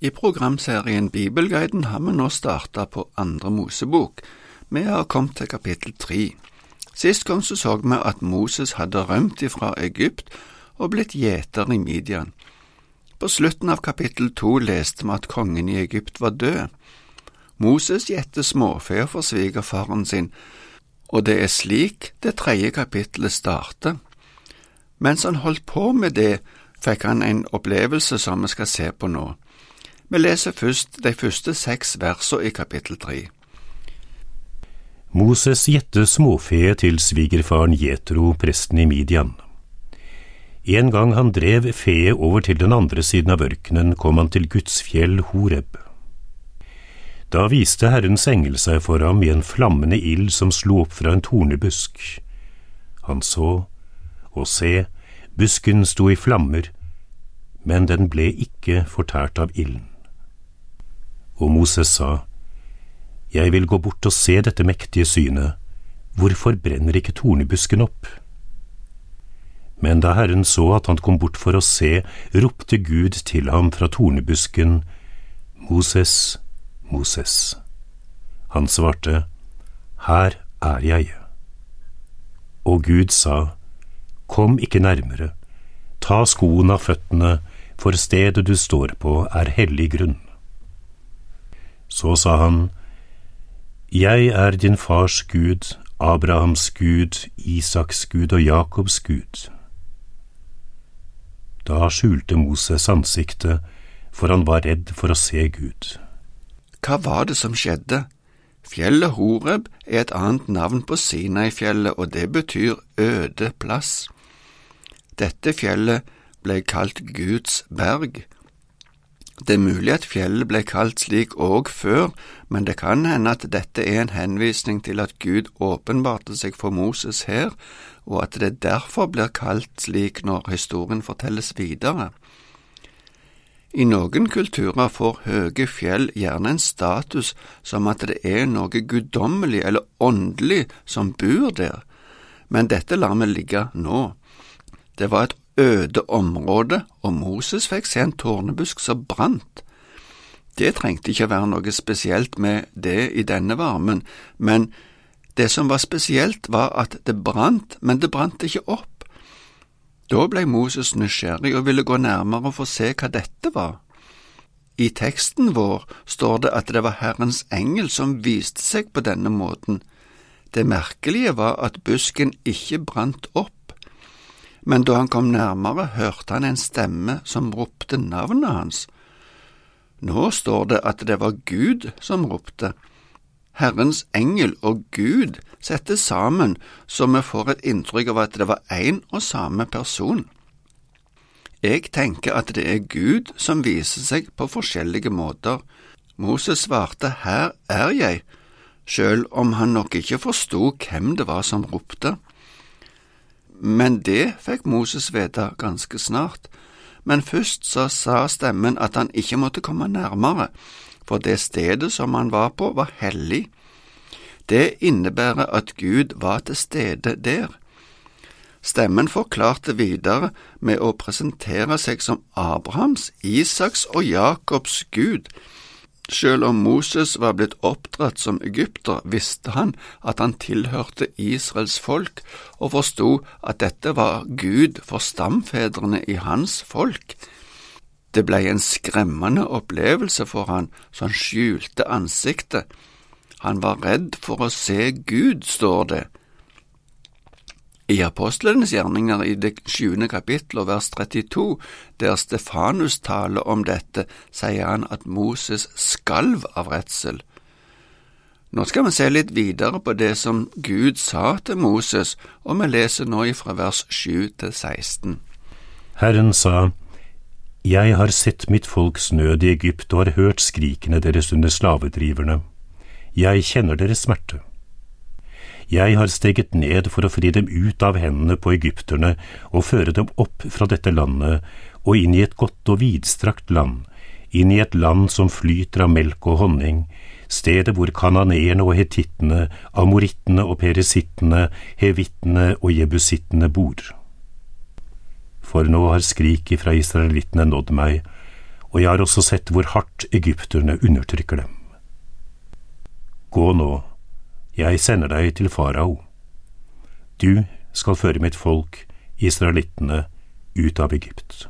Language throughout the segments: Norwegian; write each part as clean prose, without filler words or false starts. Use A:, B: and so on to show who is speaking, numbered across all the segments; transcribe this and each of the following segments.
A: I programserien Bibelguiden har vi nå startet på andre Mosebok. Vi har kommet til kapittel 3. Sist gang så vi at Moses hadde rømt ifra Egypt og blitt gjeter i Midian. På slutten av kapittel 2 leste vi at kongen i Egypt var død. Moses gjette småfe for svigerfaren sin, og det slik det 3. kapittelet starter. Mens han holdt på med det, fikk han en opplevelse som vi skal se på nå. Vi leser først de første 6 versene i kapittel 3.
B: Moses gjette småfe til svigerfaren Jetro, presten i Midian. En gang han drev fe over til den andre siden av ørkenen, kom han til Guds fjell Horeb. Da viste Herrens engel seg for ham i en flammende ild som slo opp fra en tornebusk. Han så, og se, busken sto i flammer, men den ble ikke fortært av ilden. Og Moses sa, «Jeg vil gå bort og se dette mektige synet. Hvorfor brenner ikke tornebusken opp?» Men da Herren så at han kom bort for å se, ropte Gud til ham fra tornebusken, «Moses, Moses.» Han svarte, «Her er jeg.» Og Gud sa, «Kom ikke nærmere. Ta skoen av føttene, for stedet du står på er hellig grunn.» Så sa han, «Jeg er din fars Gud, Abrahams Gud, Isaks Gud og Jakobs Gud.» Da skjulte Moses ansiktet, for han var redd for å se Gud.
A: Hva var det som skjedde? Fjellet Horeb et annet navn på Sinai-fjellet, og det betyr øde plass. Dette fjellet ble kalt Guds berg. Det mulig at fjellet ble kalt slik også før, men det kan hende at dette en henvisning til at Gud åpenbarte seg for Moses her, og at det derfor blir kalt slik når historien fortelles videre. I noen kulturer får høye fjell gjerne en status som at det noe guddommelig eller åndelig som bor der, men dette lar vi ligge nå. Det var et øde område, og Moses fikk se en tornebusk som brant. Det trengte ikke være noe spesielt med det i denne varmen, men det som var spesielt var at det brant, men det brant ikke opp. Da ble Moses nysgjerrig og ville gå nærmere og få se hva dette var. I teksten vår står det at det var Herrens engel som viste seg på denne måten. Det merkelige var at busken ikke brant opp. Men da han kom nærmere, hørte han en stemme som ropte navnet hans. Nå står det at det var Gud som ropte. Herrens engel og Gud settes sammen, så vi får et inntrykk av at det var en og samme person. Jeg tenker at det Gud som viser seg på forskjellige måter. Moses svarte, «Her er jeg», selv om han nok ikke forstod hvem det var som ropte. Men det fikk Moses vite ganske snart. Men først så sa stemmen at han ikke måtte komme nærmere, for det stedet som han var på var hellig. Det innebærer at Gud var til stede der. Stemmen forklarte videre med å presentere seg som Abrahams, Isaks og Jakobs Gud. Selv om Moses var blitt oppdratt som egypter, visste han at han tilhørte Israels folk, og forstod at dette var Gud for stamfedrene i hans folk. Det ble en skremmende opplevelse for han, så han skjulte ansiktet. Han var redd for å se Gud, står det. I Apostlenes gjerninger i det 7. kapittel og vers 32, der Stefanus taler om dette, sier han at Moses skalv av redsel. Nå skal vi se litt videre på det som Gud sa til Moses, og vi leser nå fra vers 7 til 16.
B: Herren sa, «Jeg har sett mitt folks nød i Egypt og har hørt skrikene deres under slavedriverne. Jeg kjenner deres smerte. Jeg har steget ned for å fri dem ut av hendene på egypterne og føre dem opp fra dette landet og inn i et godt og vidstrakt land, inn i et land som flyter av melk og honning, stedet hvor kananeerne og hetittene, amorittene og peresittene, hevittene og jebusittene bor. For nå har skriket fra israelittene nådd meg, og jeg har også sett hvor hardt egypterne undertrykker dem. Gå nå, jeg sender deg til farao. Du skal føre mitt folk, israelittene, ut av Egypt.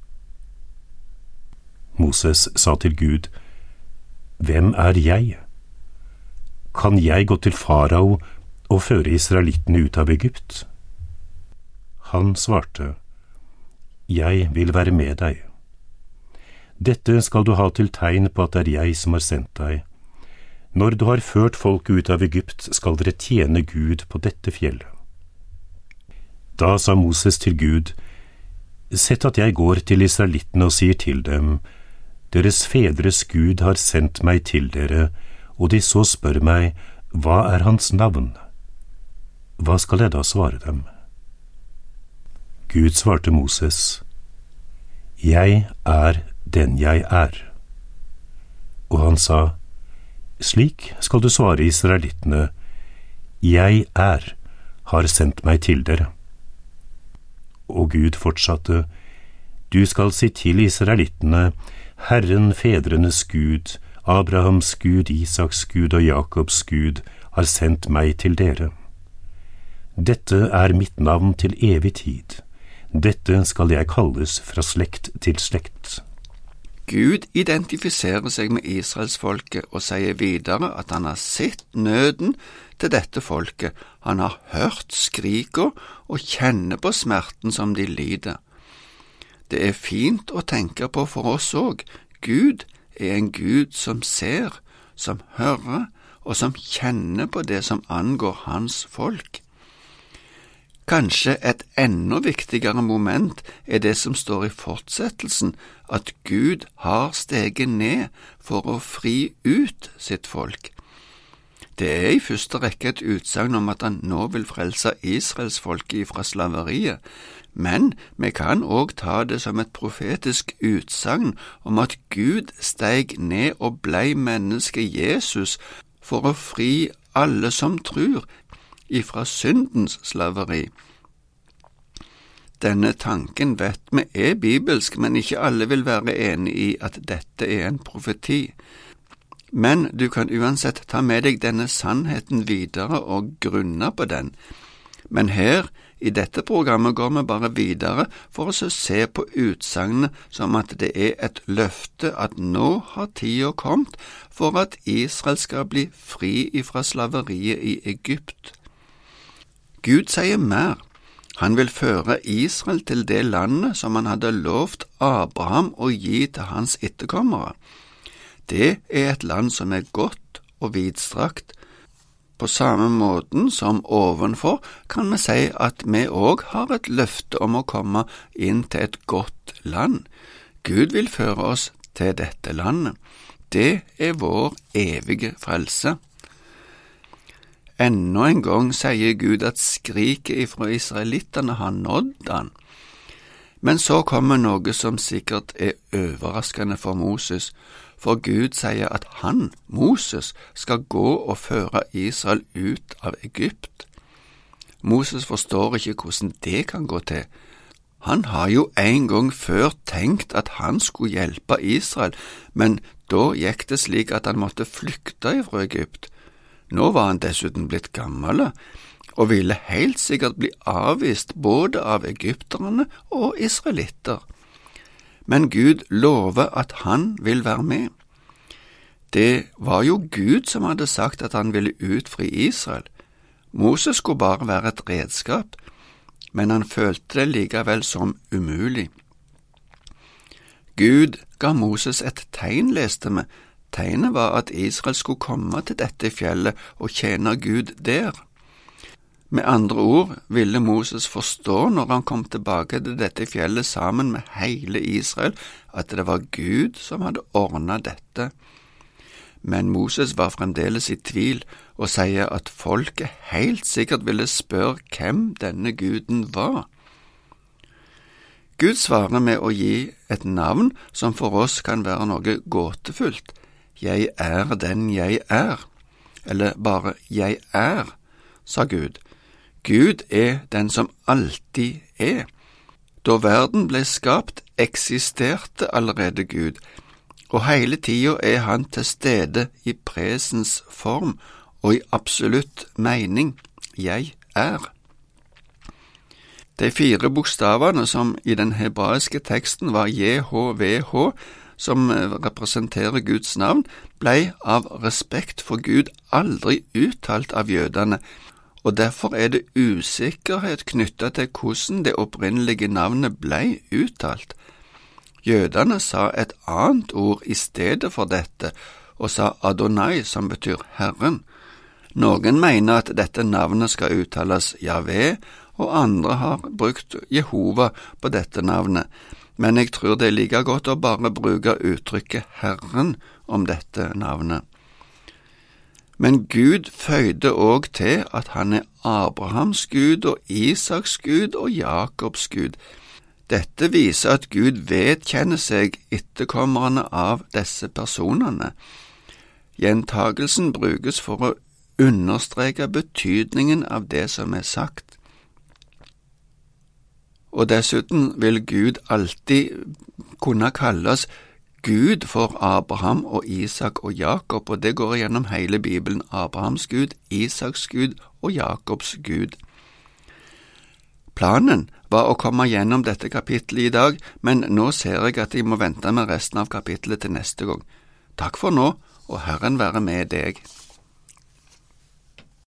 B: Moses sa til Gud, hvem er jeg? Kan jeg gå til farao og føre israelittene ut av Egypt? Han svarte, jeg vil være med deg. Dette skal du ha til tegn på at det er jeg som har sendt deg. Når du har ført folket ut av Egypt, skal dere tjene Gud på dette fjellet. Da sa Moses til Gud, sett at jeg går til israelittene og sier til dem, deres fedres Gud har sendt meg til dere, og de så spør meg, hva er hans navn? Hva skal jeg da svare dem? Gud svarte Moses, jeg er den jeg er. Og han sa, slik skal du svare israelittene, jeg er, har sendt meg til dere. Og Gud fortsatte, du skal si til israelittene, Herren fedrenes Gud, Abrahams Gud, Isaks Gud og Jakobs Gud har sendt meg til dere. Dette er mitt navn til evig tid. Dette skal jeg kalles fra slekt til slekt.
A: Gud identifiserer seg med Israelsfolket og sier videre at han har sett nøden til dette folket, han har hørt skriker og kjenner på smerten som de lider. Det er fint å tenke på for oss òg. Gud er en Gud som ser, som hører og som kjenner på det som angår hans folk. Kanskje et enda viktigere moment er det som står i fortsettelsen, at Gud har steget ned for å fri ut sitt folk. Det er i første rekke et utsagn om at han nå vil frelse Israelsfolket fra slaveriet, men vi kan òg ta det som et profetisk utsagn om at Gud steg ned og blei menneske Jesus for å fri alle som tror, ifra syndens slaveri. Denne tanken vet vi er bibelsk, men ikke alle vil være enig i at dette er en profeti. Men du kan uansett ta med deg denne sannheten videre og grunne på den. Men her, i dette programmet, går vi bare videre for å se på utsagnet som at det er et løfte at nå har tida kommet for at Israel skal bli fri ifra slaveriet i Egypt. Gud sier mer. Han vil føre Israel til det landet som han hadde lovt Abraham å gi til hans etterkommere. Det er et land som er godt og vidstrakt. På samme måten som ovenfor kan vi si at vi òg har et løfte om å komme inn til et godt land. Gud vil føre oss til dette landet. Det er vår evige frelse. Enda en gang sier Gud at skriket ifra israelittene har nådd han. Men så kommer noe som sikkert er overraskende for Moses, for Gud sier at han, Moses, skal gå og føre Israel ut av Egypt. Moses forstår ikke hvordan det kan gå til. Han har jo en gang før tenkt at han skulle hjelpe Israel, men da gikk det slik at han måtte flykte ifra Egypt. Nå var han dessuten blitt gammel, og ville helt sikkert bli avvist både av egypterne og israelitter. Men Gud lover at han vil være med. Det var jo Gud som hadde sagt at han ville utfri Israel. Moses skulle bare være et redskap, men han følte det likevel som umulig. Gud ga Moses et tegn, leste vi. Tegnet var at Israel skulle komme til dette fjellet og tjene Gud der. Med andre ord ville Moses forstå når han kom tilbake til dette fjellet sammen med hele Israel, at det var Gud som hadde ordnet dette. Men Moses var fremdeles i tvil og sier at folket helt sikkert ville spørre hvem denne guden var. Gud svarer med å gi et navn som for oss kan være noe gåtefullt. Jeg er den jeg er, eller bare jeg er, sa Gud. Gud er den som alltid er. Da verden ble skapt, eksisterte allerede Gud, og hele tiden er han til stede i presens form og i absolutt mening. Jeg er. De 4 bokstavene som i den hebraiske teksten var JHVH, som representerer Guds navn, ble av respekt for Gud aldri uttalt av jødene, og derfor er det usikkerhet knyttet til hvordan det opprinnelige navnet ble uttalt. Jødene sa et annet ord i stedet for dette, og sa Adonai, som betyr Herren. Noen mener at dette navnet skal uttales Jahve, og andre har brukt Jehova på dette navnet, men jeg tror det er like godt å bare bruke uttrykket Herren om dette navnet. Men Gud føyde også til at han er Abrahams Gud og Isaks Gud og Jakobs Gud. Dette viser at Gud vedkjenner seg etterkommerne av disse personene. Gjentagelsen brukes for å understreke betydningen av det som er sagt. Og dessuten vil Gud alltid kunne kalles Gud for Abraham og Isak og Jakob, og det går gjennom hele Bibelen, Abrahams Gud, Isaks Gud og Jakobs Gud. Planen var å komme gjennom dette kapittelet i dag, men nå ser jeg at jeg må vente med resten av kapittelet til neste gang. Takk for nå, og Herren være med deg.